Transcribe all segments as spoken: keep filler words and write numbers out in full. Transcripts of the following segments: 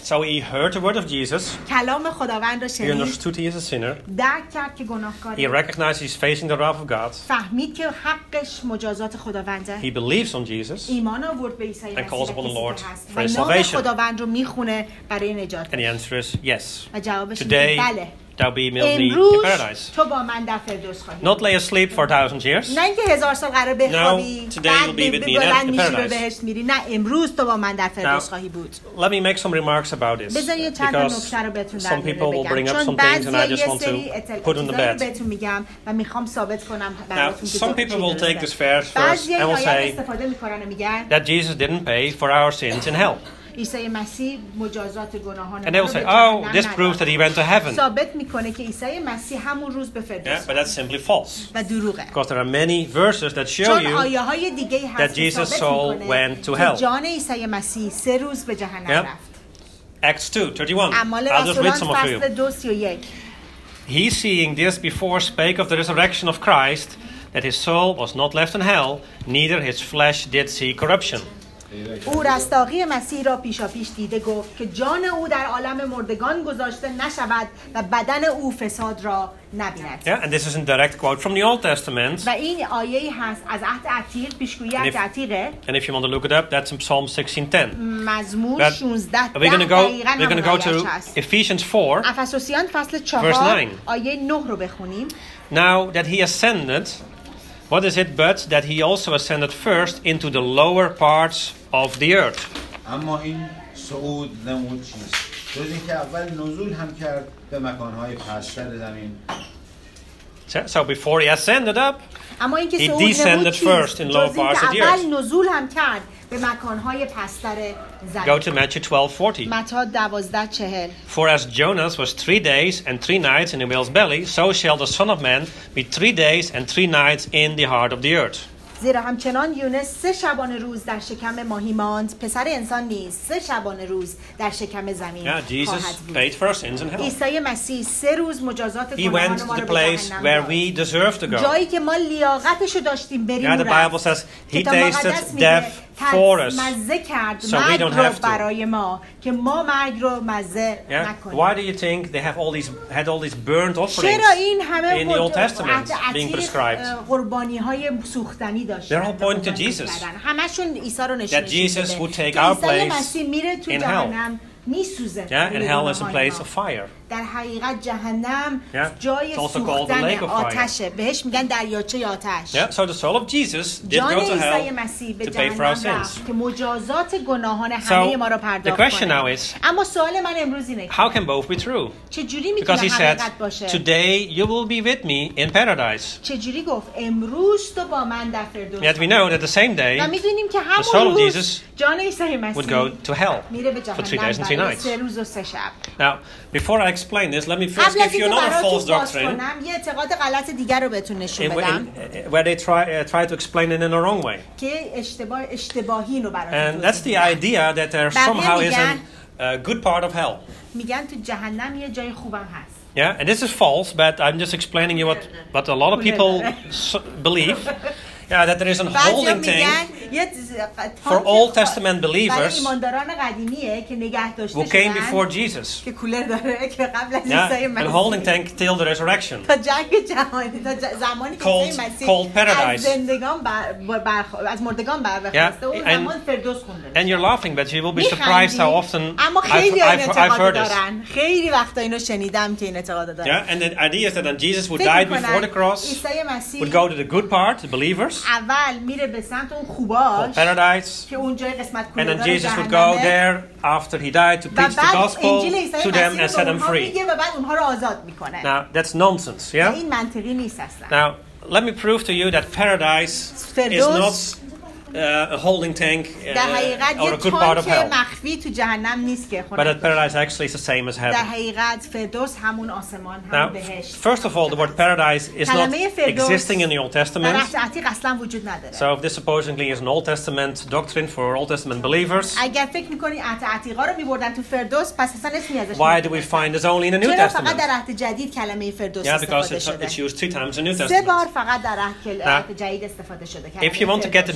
So he heard the word of Jesus. کلام خداوند را He شنید، understood he is a sinner. درک کرد که He گناهکاره، recognized he's facing the wrath of God. فهمید که حقش مجازات خداونده، He believes on Jesus. ایمان آورد به عیسی And مسیح calls upon the و Lord کسی که هست for his و نام salvation. خداوند رو میخونه برای نجات. And the answer is yes. و جوابش اینه Today, که بله، thou be with me in امروز paradise. تو با من در فردوس خواهی Not lay asleep for a thousand years. نه اینکه هزار سال قرار بخوابی No, today بعد you'll be with me in بلند میشی paradise. به بهشت میری، نه امروز تو با من در فردوس Now, خواهی بود. Let me make some remarks about this. بذارید چند تا Because نکته رو بهتون در some people will مورد bring بگم، up چون some things and I بعضیا just یه want سری to اطلاعات put on the bed. بهتون میگم و میخوام ثابت کنم Now, براتون که some people will take this verse first بعضیا and will آیه say استفاده میکنن و میگن that Jesus didn't pay for our sins in hell. عیسی مسیح مجازات گناهان And ما they رو will به say, oh, جهنم this proves that نداد. he went to heaven. ثابت میکنه که عیسی مسیح همون روز به Yeah, فردوس but that's simply false. و دروغه. Because there are many verses that show چون you آیه های دیگه هست that که Jesus' ثابت soul میکنه went to که hell. جان عیسی مسیح سه روز به جهنم Yeah. رفت. Acts two thirty-one. اعمال I'll just read رسولان some of you. فصل دو سی و یک. He, seeing this before, spake of the resurrection of Christ, that his soul was not left in hell, neither his flesh did see corruption. او رستاقی مسیح را پیشا پیش دیده گفت که جان او در عالم مردگان گذاشته نشود و بدن او فساد را نبیند. Yeah, and this is a direct quote from the Old Testament. و این آیه‌ای هست از عهد عتیق، پیشگویی And عهد if, عتیقه. and if you want to look it up, that's in Psalm sixteen ten. مزمور But شانزده we're going to go. دقیقاً We're going to go همون to آیه‌اش هست. Ephesians four. افسوسیان فصل Verse چهار nine. آیه نه رو بخونیم. Now that he ascended, what is it but that he also ascended first into the lower parts of the earth? اما این صعود نمود چیست؟ جز اینکه اول نزول هم کرد به مکانهای پستر زمین. So, so before he ascended up, اما اینکه He صعود نمود descended چیست؟ first in low جز parts of the اینکه اول earth. نزول هم کرد به مکانهای پستر go زمین. to Matthew twelve forty. متی دوازده چهل. For as Jonas was three days and three nights in the whale's belly, so shall the Son of Man be three days and three nights in the heart of the earth. زیرا همچنان یونس سه شبانه روز در شکم ماهی ماند، پسر انسان نیز سه شبانه روز در شکم زمین Yeah, Jesus خواهد بود. paid for our sins in hell. عیسی مسیح سه روز مجازات He گناهان went ما to the رو به place جهنم where داد. we deserve to go. جایی که ما لیاقتشو داشتیم بریم Yeah, the رفت. Bible says he کتاب مقدس tasted میگه death for us. مزه کرد So we مرگ don't رو have to. برای ما که ما مرگ رو مزه Yeah? نکنیم. Why do you think they have all these had all these burnt offerings چرا این همه in the Old Testament being prescribed? قربانی های سوختنی داشتن؟ They're all pointing to Jesus. همشون عیسی رو نشون That Jesus would take که our عیسی place مسیح میره تو in hell. جهنم میسوزه. Yeah, and hell is a place of fire. در حقیقت جهنم Yeah, جای it's also called the سوختن lake of fire. آتشه. بهش میگن دریاچه آتش. Yeah, so the soul of Jesus did جان go to عیسی hell مسیح به to pay for our جهنم sins. رفت که مجازات گناهان So, همه ما را the پرداخت question now کنه. is, اما سوال من امروز اینه که how can both be true? چجوری Because میتونه he said, حقیقت باشه؟ today you will be with me in paradise. چجوری گفت امروز تو با من در فردوس؟ Yet we know that the same و day میدونیم که the soul همون of روز Jesus جان عیسی would مسیح go to hell میره به for three جهنم days and three برای nights. سه روز و سه شب. Now, before I explain this, let me first قبل از give you اینکه another false براتون باز doctrine کنم یه اعتقاد غلط دیگر رو بهتون نشون in, بدم in, where they try, uh, try to explain it in a wrong way. که اشتباه اشتباهی رو براتون And توضیح that's the میدم. idea that there بقیه somehow is میگن- a uh, good part of hell. میگن تو جهنم یه جای خوبم هست. Yeah, and this is false, but I'm just explaining you what, what a lot of people s- believe. Yeah, that there is a بعضیا holding میگن tank یه for Old Testament برای believers ایمانداران قدیمیه که نگه داشته who came شدن before Jesus. که کولر داره که قبل از Yeah, عیسی and holding مسیح tank till the resurrection. تا جنگ جهانی تا ج- زمانی که Called- عیسی مسیح called paradise. از زندگان بر, بر, بر از مردگان برخواسته اون and- زمان فردوس خونده And you're laughing, but you will be surprised how often اما I've, خیلی این I've, I've اعتقاد heard this. دارن خیلی وقتا اینو شنیدم که این اعتقاد دارن Yeah, and the idea is that when Jesus would فکر die می‌کنن before the cross, عیسی مسیح would go to the good part, the believers, اول میره به سمت اون called خوباش paradise, که اونجای قسمت and کولر then Jesus would go there after he died to و preach the بعد gospel انجیل عیسی to them مسیح and set به them اونها free. میگه و بعد اونها رو آزاد میکنه. Now, that's nonsense, و yeah? این منطقی نیست اصلا. Now, let me prove to you that paradise is فردوس not uh, a holding tank uh, در حقیقت or a یه good part of تانک hell. مخفی تو جهنم نیست که But خونه that paradise actually is the same as در heaven. حقیقت فردوس همون آسمان همون Now, بهشت. first of all, the word paradise is not کلمه فردوس existing in the Old در Testament. عهد عتیق اصلا وجود نداره. So this supposedly is an Old Testament doctrine for Old Testament believers. اگر فکر می‌کنی عهد عتیقا رو می‌بردن تو فردوس پس اصلا اسمی ازش Why نمی‌بردن. do we find this only in the New چرا فقط Testament? در عهد جدید کلمه فردوس Yeah, because استفاده it's, شده؟ it's used three times in the New سه بار Testament. فقط در عهد عهد جدید استفاده شده If you کلمه want to get the فردوس. meaning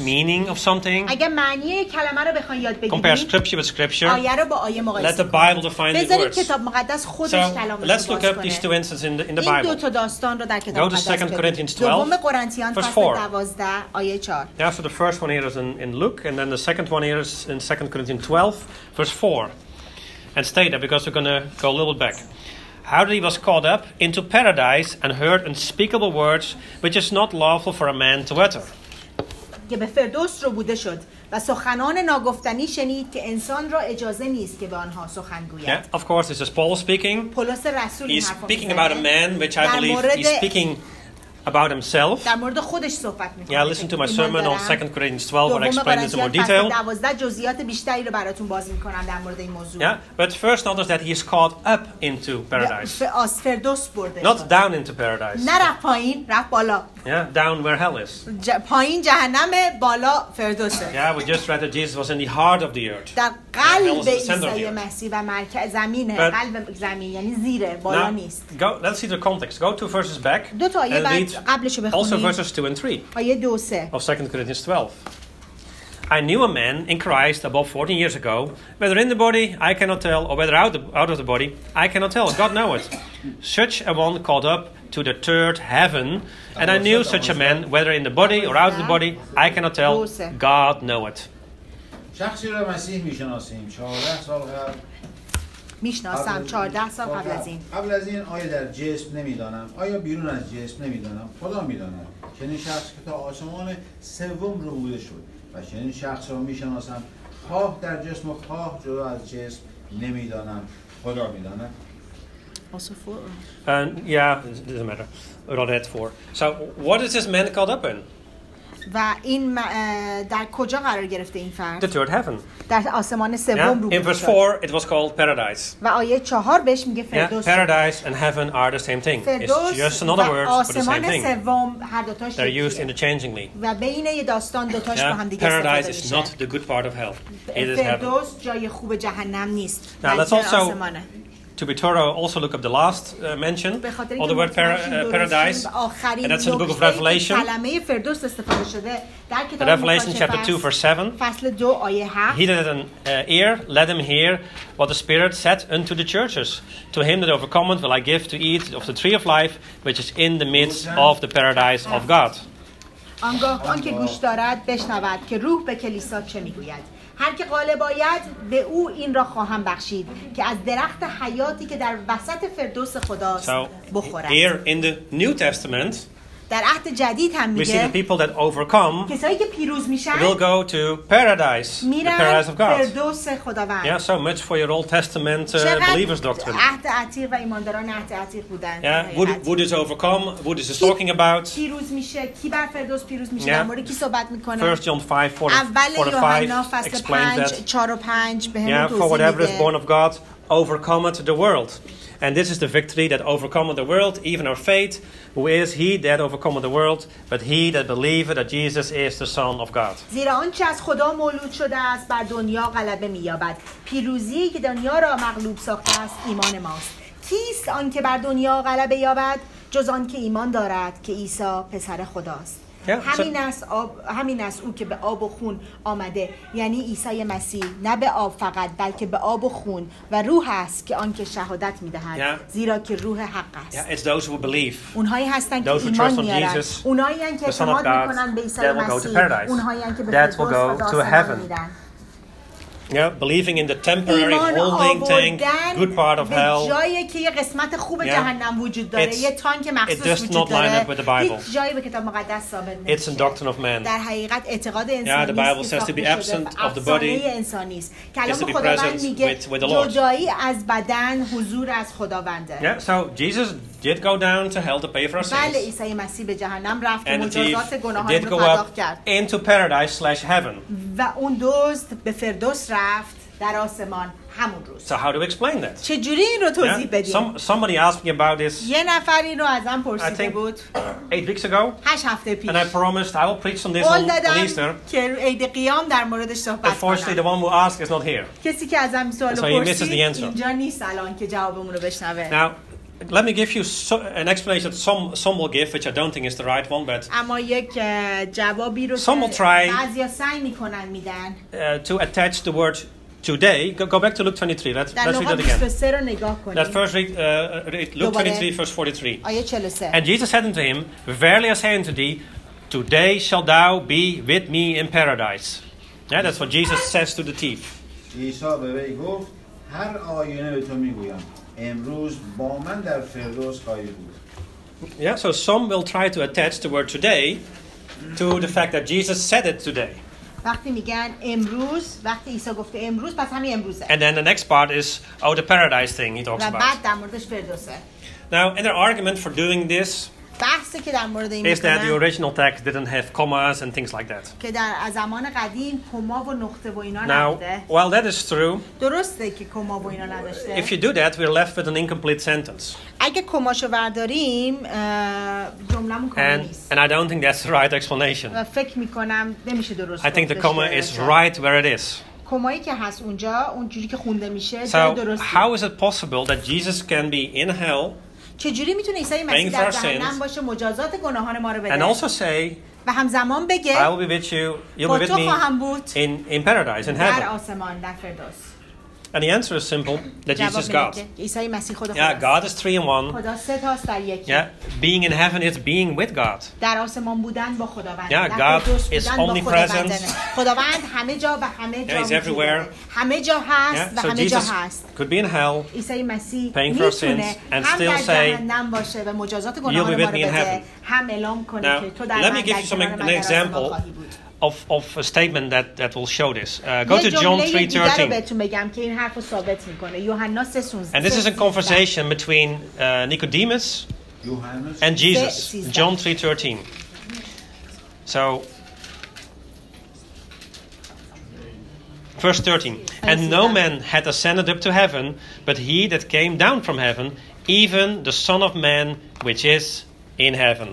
meaning of something, اگه معنی کلمه رو بخواید یاد compare بگیرید، scripture with scripture. آیه رو با آیه Let مقایسه the کنید. Bible define these بذارید words. کتاب مقدس خودش So کلامش let's رو look باز up these two کنه. instances in the, in the این دو Bible. تا داستان رو در کتاب Go to مقدس Second ببینید. Corinthians twelve, دوم قرنتیان verse فصل four. دوازده آیه چهار. Yeah, so the first one here is in, in Luke, and then the second one here is in Second Corinthians twelve, verse four. And stay there because we're going to go a little back. How that he was caught up into paradise and heard unspeakable words, which is not lawful for a man to utter. که به فردوس رو بوده شد و سخنان ناگفتنی شنید که انسان را اجازه نیست که به آنها سخن گوید. Yeah, of course, this is Paul speaking. پولس رسول این He's حرفو speaking می‌زنه. about a man, which I در believe مورد- he's speaking about himself. در مورد خودش صحبت می‌کنه. Yeah, listen to my sermon on Second Corinthians twelve where I دوم explain this in more قرنتیان فصل detail. دوازده جزئیات بیشتری رو براتون باز می‌کنم در مورد این موضوع. Yeah, but first notice that he is caught up into paradise, ف- آس فردوس برده not شد. down into paradise. نه رفت پایین، رفت بالا. Yeah, down where hell is. ج... پایین جهنمه، بالا فردوسه. Yeah, we just read that Jesus was in the heart of the earth. در Hell قلب is the center of the عیسی earth. مسیح و مرکز زمینه، But- قلب زمین یعنی زیره، بالا Now, نیست. go. Let's see the context. Go two verses back دو تا آیه and بعد read قبلشو also بخونید. verses two and three آیه دو سه. of Second Corinthians twelve. I knew a man in Christ above fourteen years ago, whether in the body I cannot tell, or whether out, the, out of the body I cannot tell. God knoweth. Such a one caught up to the third heaven, and I knew such a man, whether in the body or out of the body I cannot tell. God knoweth. شخصی را مسیح میشناسیم چهارده سال قبل میشناسم چهارده سال قبل از این. قبل از این آیا در جسم نمیدانم آیا بیرون از جسم نمیدانم خدا میداند. چنین شخص که تا آسمان سوم رو بوده شد و چنین شخص را میشناسم خواه در جسم و خواه جدا از جسم نمیدانم خدا میداند. And yeah, it doesn't matter. What that for? So, what is this man caught up in? و این م- اه، در کجا قرار گرفته این The فرد؟ third heaven. در آسمان Yeah. سوم رو In verse شد. four, it was called paradise. و آیه چهار بهش میگه Yeah. فردوس. Paradise and heaven are the same thing. It's فردوس just و another word for the same آسمان thing. سوم هر دوتاش They're used یکیه. interchangingly. و بین یه داستان دوتاش با هم Yeah. دیگه Paradise استفاده is میشه. not the good part of hell. It is heaven. فردوس جای خوب جهنم نیست. Now, let's بلکه also- آسمانه. To be thorough, also look up the last uh, mention به خاطر of the اینکه word para- مطمئن uh, شیم paradise, درستیم، آخرین and that's in the book of نکته‌ای که Revelation. کلمه فردوس استفاده شده در کتاب Revelation chapter two, مکاشفه verse seven. فصل دو آیه هفت. He that hath an uh, ear, let him hear what the Spirit said unto the churches. To him that overcometh will I give to eat of the tree of life, which is in the midst of the paradise of God. آنگاه آن که گوش دارد بشنود که روح به کلیسا چه میگوید. هر که غالب آید به او این را خواهم بخشید که از درخت حیاتی که در وسط فردوس خداست So, بخورد. here in the New Testament, در عهد جدید هم we see the میگه people that overcome کسایی که پیروز میشن will go to paradise, the میرن paradise of God. فردوس خداوند. Yeah, so much for your Old Testament uh, believers چقدر doctrine. عهد عتیق و ایمانداران عهد عتیق بودن. Yeah, who, who does overcome? Who this is talking about? پیروز میشه، کی بر فردوس پیروز میشه، Yeah. در مورد کی صحبت میکنه؟ First John five, four اول to یوحنا five فصل explains پنج that. چهار و پنج به همون Yeah, for whatever is توضیح born میده. of God overcometh the world. And this is the victory that overcometh the world, even our faith. Who is he that overcometh the world? But he that believeth that Jesus is the Son of God. زیرا آنچه از خدا مولود شده است بر دنیا غلبه می‌یابد. پیروزی که دنیا را مغلوب ساخته است ایمان ماست. کیست آن که بر دنیا غلبه یابد جز آن که ایمان دارد که عیسی پسر خداست. Yeah, همین so- است آب همین است او که به آب و خون آمده، یعنی عیسی مسیح، نه به آب فقط بلکه به آب و خون و روح است که آن که شهادت می‌دهد. Yeah. زیرا که روح حق است. Yeah, it's those who believe. اونهایی هستند که Those who ایمان trust on میارن، Jesus, اونهایی هستند که the Son of اعتماد God, میکنن به عیسی that will go to مسیح، paradise. اونهایی هستند که به That will فردوس go و to آسمان heaven. میرن. Yeah, believing in the temporary ایمان holding tank, آوردن good part of به hell. جایی که یه قسمت خوب Yeah. جهنم وجود داره، It's- یه تانک it مخصوص does وجود not line داره، up with the Bible. هیچ جایی به کتاب مقدس ثابت It's a نمیشه. doctrine of man. در حقیقت اعتقاد Yeah, the انسانی Bible است که says to be ساخته شده، absent of the افسانه body انسانی است. is کلام to be خداوند present میگه with- with the Lord. جدایی از بدن حضور از خداونده. Yeah, so Jesus did go down to hell to pay for our بله sins. عیسی مسیح به جهنم رفت و And the thief مجازات گناهان did رو go پرداخت up کرد into paradise slash heaven. و اون دزد به فردوس رفت در آسمان همون روز. So how do we explain that? چجوری این رو توضیح Yeah? بدیم؟ Some, somebody asked me about this یه نفر این رو ازم I پرسیده think بود eight weeks ago, هشت هفته پیش. and I promised I will preach on this قول on, on دادم Easter. که عید قیام در موردش صحبت Unfortunately, the کنم. one who asked is not here. کسی که ازم سوال So he misses پرسید the answer. اینجا نیست الان که جوابمون رو بشنوه. Now, let me give you so, an explanation that some, some will give, which I don't think is the right one, but اما یک اه، جوابی رو Some will که try- بعضیا سعی میکنن میدن. uh, to attach the word today. Go, go back to Luke twenty-three. Let's, در let's read لقا that again. بیست و سه رو نگاه Let's کنیم. first read, uh, read Luke دوباره. twenty-three, verse forty-three. آیه چهل و سه. And Jesus said unto him, Verily I say unto thee, today shalt thou be with me in paradise. Yeah, that's what Jesus says to the thief. عیسی به وی گفت هر آینه به تو میگویم امروز با من در فردوس خواهی بود. Yeah, so some will try to attach the word today to the fact that Jesus said it today. وقتی میگن امروز، وقتی عیسی گفته امروز، پس همین امروزه. And then the next part is, oh, the paradise thing he talks و about. بعد در موردش فردوسه. Now, and their argument for doing this بحثی که در مورد این is that the میکنن original text didn't have commas and things like that. که در از زمان قدیم کما و نقطه و اینا Now, نبوده. while that is true, درسته که کما و اینا نداشته. if you do that, we're left with an incomplete sentence. اگه کماشو برداریم اه، جمله‌مون کامل And, نیست. and I don't think that's the right explanation. و فکر میکنم نمیشه درست I think the گفتش comma که is چرا. right where it is. کمایی که هست اونجا اونجوری که خونده میشه So, جای درستی. how is it possible that Jesus can be in hell چجوری میتونه عیسی مسیح paying در for our جهنم sins باشه مجازات گناهان ما رو and بده also say, و همزمان بگه I will be with you, you'll با be with تو me خواهم بود in, in paradise, in در heaven? آسمان در فردوس. And the answer is simple, that جواب Jesus is میده God. که عیسی مسیح خود Yeah, خداست. God is three in one. خدا سه تاست در یکی. Yeah, being in heaven is being with God. در آسمان بودن با خداوند. Yeah, در God فردوس is بودن با omnipresent. خداوند. خداوند همه جا و همه جا Yeah, he's وجود everywhere. داره. همه جا هست Yeah, و so همه جا Jesus هست. could be in hell, عیسی مسیح paying for our میتونه sins and هم still در say, جهنم باشه و مجازات گناهان "You'll be ما with رو me in بده، heaven." هم اعلام کنه Now, که تو در let من me give در you some, کنار an من در آسمان example خواهی بود. of, of a statement that, that will show this. Uh, go یه to John جمله three دیگر رو thirteen. بهتون بگم که این حرف رو ثابت میکنه. یوحنا سه سیزده. And this is a conversation between uh, Nicodemus یوحنا and Jesus. سیزده. John three thirteen. So, verse thirteen. And no man had ascended up to heaven, but he that came down from heaven, even the Son of Man which is in heaven.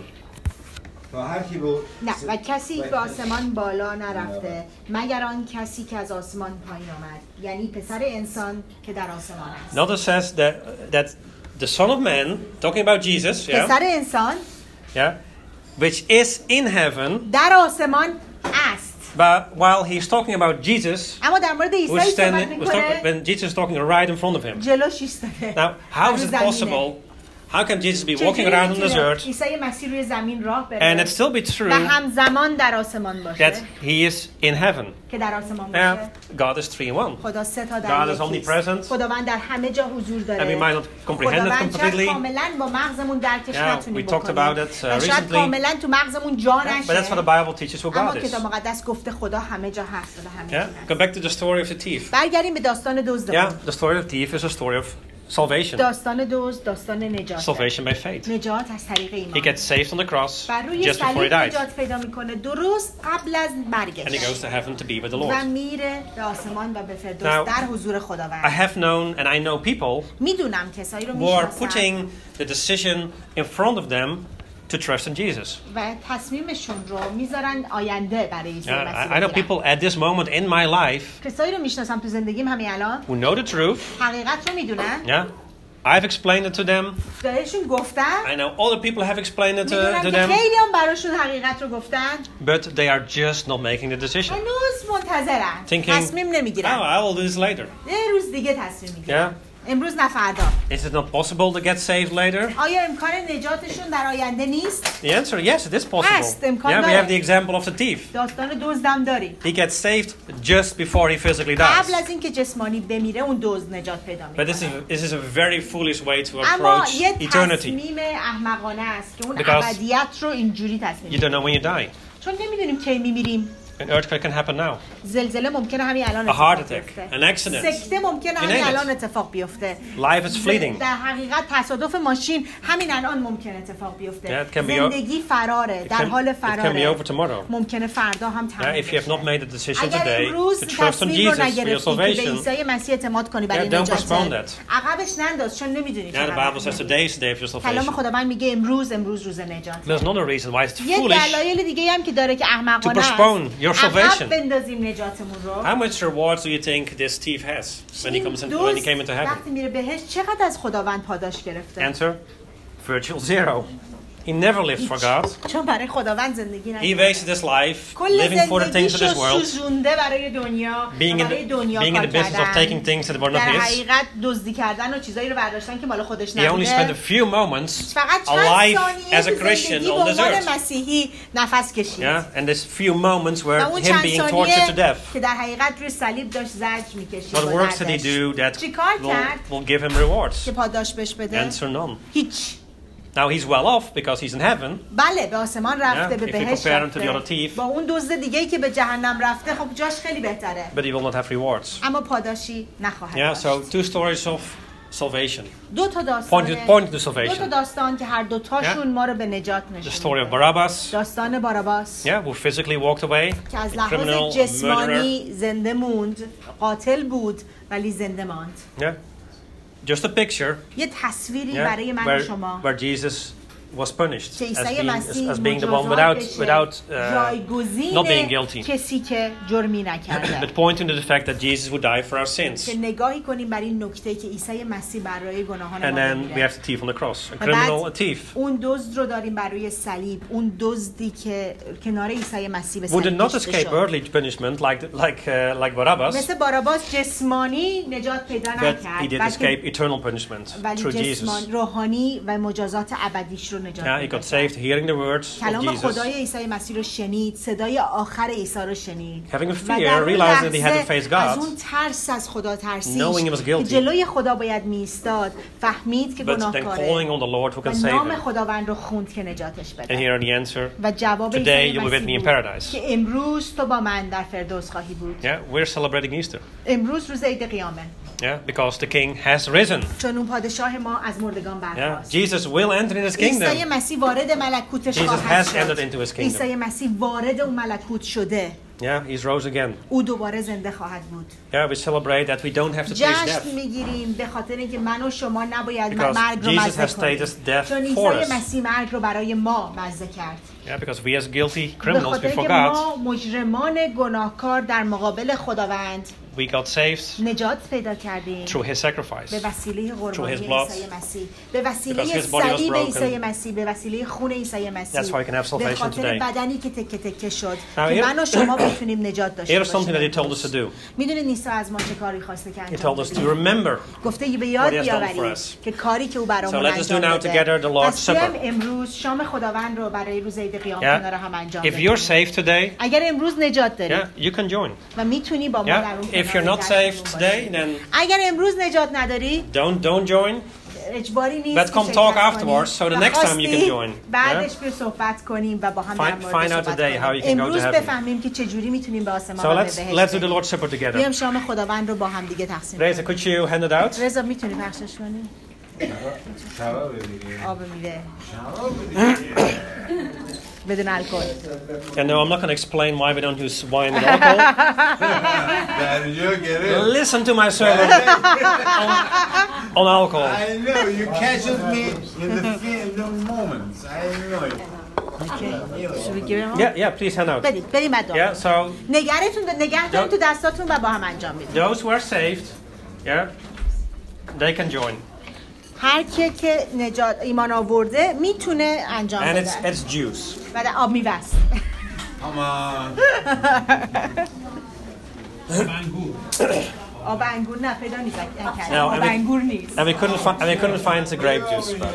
تا هر کی بود نه و کسی به آسمان بالا نرفته مگر آن کسی که از آسمان پایین آمد، یعنی پسر انسان که در آسمان است. Notice says that that the Son of Man, talking about Jesus, yeah, پسر انسان yeah, which is in heaven. در آسمان است. But while he's talking about Jesus, اما در مورد عیسی who's صحبت standing, who's talking, میکنه when Jesus is talking right in front of him. جلوش ایستاده. Now, how is it رو زمینه. possible? How can Jesus be چجوری walking around on this میتونه earth عیسی مسیح روی زمین راه and بره it still be true و همزمان در آسمان باشه that he is in heaven? که در آسمان Now, باشه؟ God is three in one. خدا سه تا God در is یکیست. omnipresent. خداوند در همه جا حضور داره. And we might not comprehend it خداوند شاید completely. کاملا با مغزمون درکش Yeah, نتونیم we talked بکنیم. about it, uh, و شاید recently. کاملا تو مغزمون جا Yeah, but that's what the نشه. Bible teaches who اما God is. کتاب مقدس گفته خدا همه جا هست و همه Yeah, جا go هست. back to the story of the thief. برگردیم به داستان دزدمون. Yeah, the story of the thief is a story of salvation. داستان دزد داستان نجات. Salvation by faith. نجات از طریق ایمان. He gets saved on the cross بر روی just before he صلیب died. نجات پیدا میکنه درست قبل از And he مرگش. goes to heaven to be with the و Lord. میره به آسمان و به Now, فردوس در حضور I خداوند. have known and I know people میدونم کسایی رو who are میشناسم putting the decision in front of them to trust in Jesus. و تصمیمشون رو میذارن آینده برای عیسی Yeah, مسیح I, I know بگیرن. people at this moment in my life کسایی رو میشناسم تو زندگیم همین الان who know the truth. حقیقت رو میدونن. Yeah, I've explained it to them. بهشون گفتم. I know other people have explained it to, میدونم to که them, خیلی هم براشون حقیقت رو گفتن. but they are just not making the decision. هنوز منتظرن. Thinking, تصمیم oh, نمیگیرن. I will do this later. یه روز دیگه تصمیم میگیرن. Yeah, امروز نه فردا. is it not possible to get saved later? آیا امکان نجاتشون در آینده نیست؟ The answer, yes, it is possible. هست، امکان Yeah, we داره. have the example of the thief. داستان دزدم داریم. He gets saved just before he physically قبل dies. از اینکه جسمانی بمیره اون دزد نجات پیدا But this is میکنه. this is a very foolish way to اما approach یه eternity. تصمیم احمقانه است که اون Because ابدیت رو اینجوری تصمیم You don't know when you die. چون نمیدونیم کی میمیریم. An earthquake can happen now. زلزله ممکنه همین الان A اتفاق heart attack, بیفته. an accident. سکته ممکنه You همین name it. الان اتفاق بیفته. Life is fleeting. در حقیقت تصادف ماشین همین الان ممکنه اتفاق بیفته. Yeah, it can be o- زندگی فراره، It در can, حال it can be فراره. over tomorrow. ممکنه فردا هم Yeah, تمام if you have not بشه. made a decision اگر today امروز to trust in تصمیم رو Jesus for your نگرفتی که به salvation, عیسی مسیح اعتماد کنی برای Yeah, don't نجاتت، postpone that. عقبش ننداز چون نمیدونی yeah, چه the خبر Bible says می‌کنی. today is the day of your کلام salvation. خداوند میگه امروز امروز روز نجات. There's another reason why it's یه foolish دلایل دیگه هم که داره که to احمقانه است postpone your your عقب salvation. بندازیم نجاتمون رو. How much rewards do you think this thief has when he comes in, این when he دوست came into heaven? وقتی میره بهشت چقدر از خداوند پاداش گرفته؟ Answer: virtual zero. He never lived for God. چون برای خداوند زندگی He نکرد. wasted his life کل living for the things of this زندگیشو world, سوزونده برای دنیا being و in برای the, دنیا being in کار the business of کردن. taking things that were not در his. حقیقت دزدی کردن و چیزایی رو برداشتن که مال خودش He only spent a نبوده. few moments فقط چند alive ثانیه as a تو Christian زندگی به on this عنوان earth. مسیحی نفس کشید. Yeah, and this few moments were و اون him چند being tortured to ثانیه death. که در حقیقت روی صلیب داشت زجر میکشید. What works did he do that چیکار will, کرد will give him rewards? که پاداش بهش بده؟ Answer: none. هیچ. Now he's well off because he's in heaven. بله به آسمان رفته Yeah, به if you بهشت compare him to the other رفته. thief. با اون دزد دیگه‌ای که به جهنم رفته خب جاش خیلی بهتره. But he will not have rewards. اما پاداشی نخواهد Yeah, داشت. so two stories of salvation. دو تا داستان Point to, point to دو تا salvation. داستان که هر دو تاشون Yeah. ما رو به نجات The نشون story of میده. Barabbas, داستان باراباس yeah, who physically walked away, که از a لحاظ criminal, a murderer. جسمانی زنده موند، قاتل بود ولی زنده ماند. Yeah, just a picture. یه تصویری Yeah, برای من و where, شما where Jesus was punished که as عیسی being, as, مسیح as being the one مجازات without, بشه، without uh, not being جایگزین guilty. کسی که جرمی نکرده. But pointing to the fact that Jesus would die for our sins. که نگاهی کنیم بر این نکته که عیسی مسیح برای گناهان And ما then we بمیره. have the thief on the cross, a و criminal, a بعد thief. اون دزد رو داریم بر روی صلیب، اون دزدی که کنار عیسی مسیح به Who did صلیب not کشیده escape شد. earthly punishment like like uh, like Barabbas, مثل باراباس جسمانی نجات پیدا but he نکرد did بلکه escape eternal punishment ولی through Jesus. جسمان روحانی و مجازات ابدیش رو نجات Yeah, he پیدا got کرد. saved hearing the words of کلام Jesus, خدای عیسی مسیح رو شنید، صدای آخر عیسی رو شنید. having a و fear, در اون realizing that he had to لحظه face God, از اون ترس از خدا ترسید knowing he was که guilty, جلوی خدا باید میستاد، فهمید که but then گناهکاره calling on the Lord who و can save نام him. خداوند رو خوند که نجاتش And بده. here the answer: و جواب Today عیسی you will be with me مسیح in بود paradise. که امروز تو با من در فردوس خواهی بود. Yeah, we're celebrating Easter. امروز روز عید قیامه، Yeah, because the King has risen. چون اون پادشاه ما از مردگان Yeah, برخاست. Jesus will enter in His عیسی kingdom. مسیح وارد ملکوتش Jesus خواهد has entered into شد. his kingdom. عیسی مسیح وارد اون ملکوت شده. Yeah, He's rose again. او دوباره زنده خواهد بود. Yeah, we celebrate that we don't have to face death. جشن میگیریم به خاطر اینکه من و شما نباید Because مرگ رو Jesus مزه has stated کنیم. death چون for عیسی us. مسیح مرگ رو برای ما مزه کرد. Yeah, because we as guilty به criminals خاطر before اینکه God, ما مجرمان گناهکار در مقابل خداوند we got saved نجات پیدا کردیم. through His sacrifice. به وسیله قربانی his blood. عیسی مسیح، به وسیله Because his body was صلیب broken. عیسی مسیح، به وسیله خون عیسی مسیح، That's why we can have به salvation خاطر today. بدنی که تکه تکه شد Now که here- من و شما بتونیم نجات داشته Here's something that He باشیم. told us to do. میدونید عیسی از ما چه کاری خواسته که He انجام told us to بدیم؟ remember. گفته به یاد what he has done بیاورید for us. که کاری که او برامون So let us do انجام now together the داده. Lord's پس بیایم Supper. امروز شام خداوند رو برای روز عید قیامت Yeah. کنار هم انجام If بدیم. you're saved today, اگر امروز نجات داری yeah, you can join. و میتونی با ما در Yeah. اون If کنار you're not جشنمون saved باشی. today, then اگر امروز نجات نداری don't don't join. اجباری نیست Let's که come شرکت talk کنی. afterwards, so the و next time you can خواستی join. بعدش به صحبت کنیم و با هم در Find- مورد find out صحبت today how you کنیم. can go to امروز heaven. بفهمیم که چجوری میتونیم به آسمان So و به let's بهشت let's do the بریم. Lord's Supper together. بیام شام خداوند رو با هم دیگه تقسیم Reza, کنیم. could you hand it out? رضا میتونی پخشش کنی؟ شراب دیگه. آب میوه شراب دیگه. بدون الکل. And no, I'm not going to explain why we don't use wine and alcohol. درجا گرفت. Listen to my sermon on, on alcohol. I know you catches me in the in the moments. I know it. شروع کنیم؟ Yeah, yeah, please hand out. بدید بریم بعد Yeah, so نگرتون نگه داریم تو دستاتون و با هم انجام میدیم. those who are saved, yeah, they can join. هر کی که نجات ایمان آورده میتونه انجام And it's بده. it's juice. بعد آب میوه است. Aman. آب انگور نه پیدا نیست. No, آب I mean- انگور نیست. And we couldn't find and we couldn't find the grape juice. But.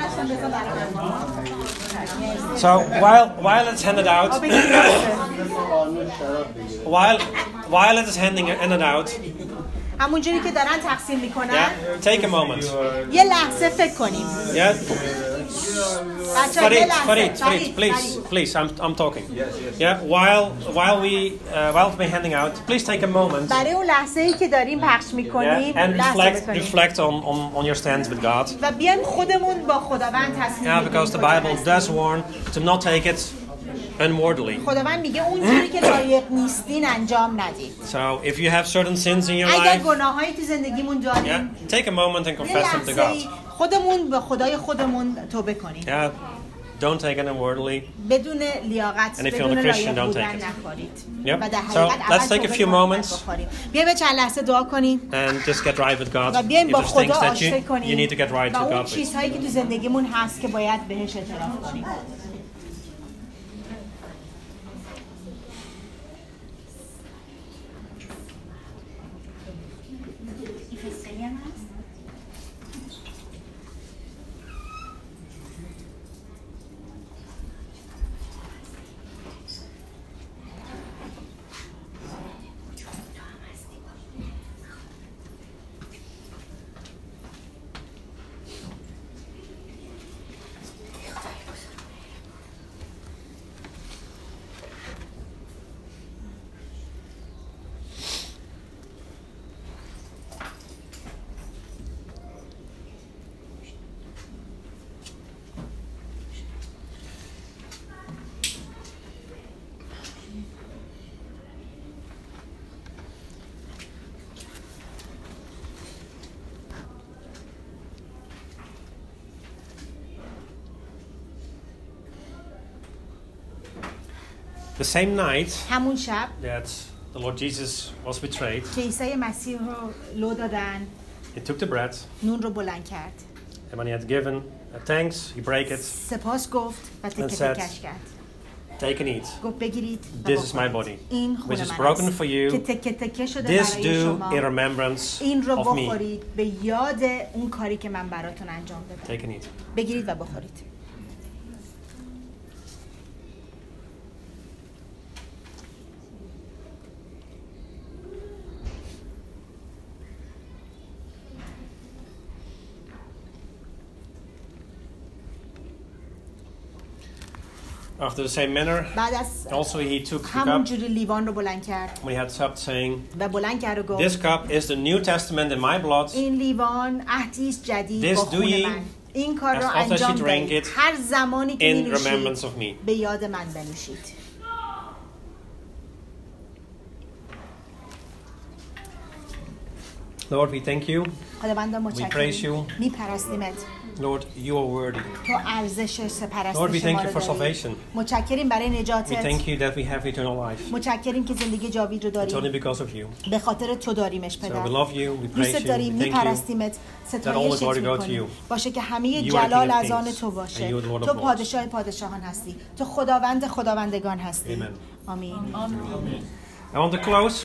So while while it's handed out, آب گیلاس. while while it is handing handed out, همونجوری که دارن تقسیم میکنن yeah, take a moment. یه لحظه فکر کنیم. Yeah, بچه‌ها یه Farid, لحظه. Farid, Farid, فرید، please, فرید. please, I'm I'm talking. Yeah, while while we uh, while we're handing out, please take a moment. برای اون لحظه ای که داریم پخش Yeah, میکنیم and لحظه reflect بکنیم. reflect on, on, on your stance with God. و بیایم خودمون با خداوند تصمیم Yeah, بگیریم because the کجا Bible هستیم. does warn to not take it unworthily. خداوند میگه اونجوری که لایق نیستین انجام ندید. So if you have certain sins in your اگر life, گناهایی تو زندگیمون داریم yeah, take a moment and یه confess them to لحظه God. خودمون به خدای خودمون توبه کنیم. Yeah, don't take it unworthily. بدون لیاقت، And if you're بدون not a Christian, لایق don't بودن take it. نخورید. Yep. و در So حقیقت let's اول take a توبه few کنید، moments. بخوریم. بیا به چند لحظه دعا کنیم And just get right with God. و بیایم If با there's خدا things that آشتی you, کنیم you need to get right و to اون God with. چیزهایی که تو زندگیمون هست که باید بهش اعتراف کنیم. The same night همون شب that the Lord Jesus was betrayed, که عیسی مسیح رو لو دادن، he took the bread, نون رو بلند کرد، and when he had given uh, thanks, he broke it, سپاس گفت و تکه And said, تکش کرد. take and eat. گفت بگیرید و This is my بخورید. body, این which خون is من broken است for you. که تکه تکه شده This برای do شما. in remembrance این رو of me. بخورید به یاد اون کاری که من براتون انجام دادم. Take and eat. بگیرید و بخورید. After the same manner, بعد از also he took the همون cup جوری لیوان رو بلند کرد when he had supped, saying, و بلند کرد و This گفت cup is the New Testament in my blood. این لیوان عهدی است جدید This با do خون ye من. این کار as را oft as انجام you drink دهید it هر زمانی که می in remembrance نوشید of me. به یاد من بنوشید. Lord, we thank you. خداوند praise متشکریم، you. میپرستیمت. Lord, you are worthy. تو ارزش سپرستش Lord, we thank ما you رو for داری. salvation. متشکریم برای We نجاتت. thank you that we have eternal life. متشکریم که زندگی جاوید رو It's only داریم. because of you. به خاطر تو داریمش So پدر. we love you, we praise دوست you, داریم، we thank you. میپرستیمت، all the ستایشت glory go to میکنیم. you. باشه که همه You are جلال King of از آن kings, تو and باشه. you are the Lord of تو lords. پادشاه پادشاهان هستی. تو خداوند خداوندگان هستی. Amen. آمین. I want to close